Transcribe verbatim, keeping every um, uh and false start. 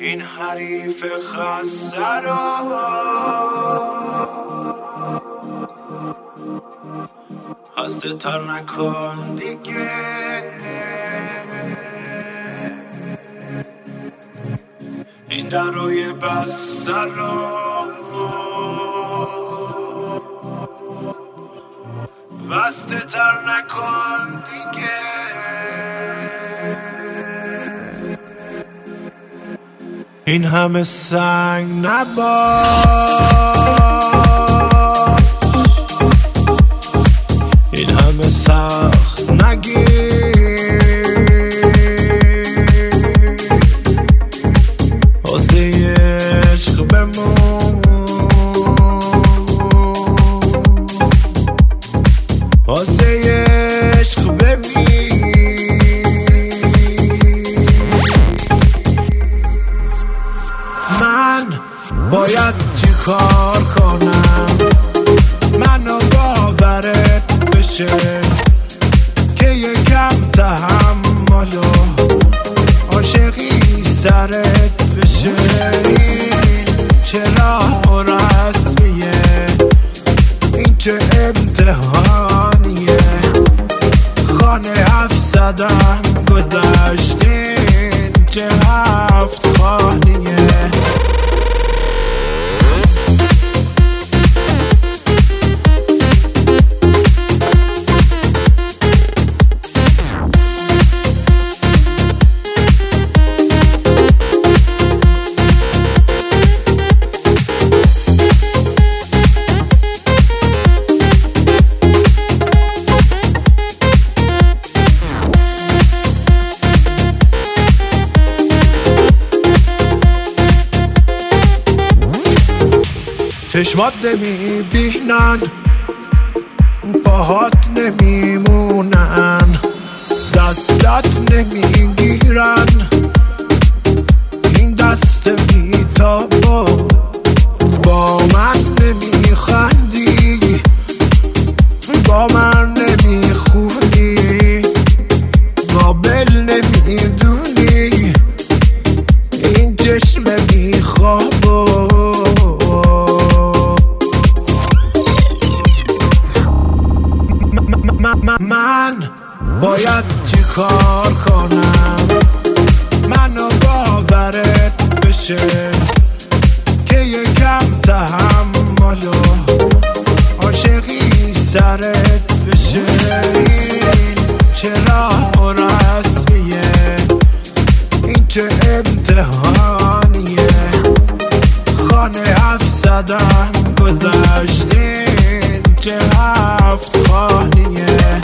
این حریف خسته را هسته تر نکن دیگه، این دروی بسته را بسته تر نکن دیگه. این همه سنگ نباش، این همه سخت نگیر، واسه عشق بمون، واسه عشق بمیر. من باید چی کار کنم منو باورت بشه که یکم تحمل و عاشقی سرت بشه. این چه راه و رسمیه، این چه امتحانیه، خانه هفت زدم گذشتین چه هفت خانیه. چشمات نمیبینن، پاهات نمیمونن، دستت نمیگیرن، این دست بیتابو با من نمیخندی، با من نمیخونی، قابل نمیدونی، این چشم بیخوابو من باید چی کار کنم منو باورت بشه که یکم تحمل و عاشقی سرت بشه. این چه راه و رسمیه، این چه امتحانیه، خانه هفت زدم گذشتین چه هفت خانیه.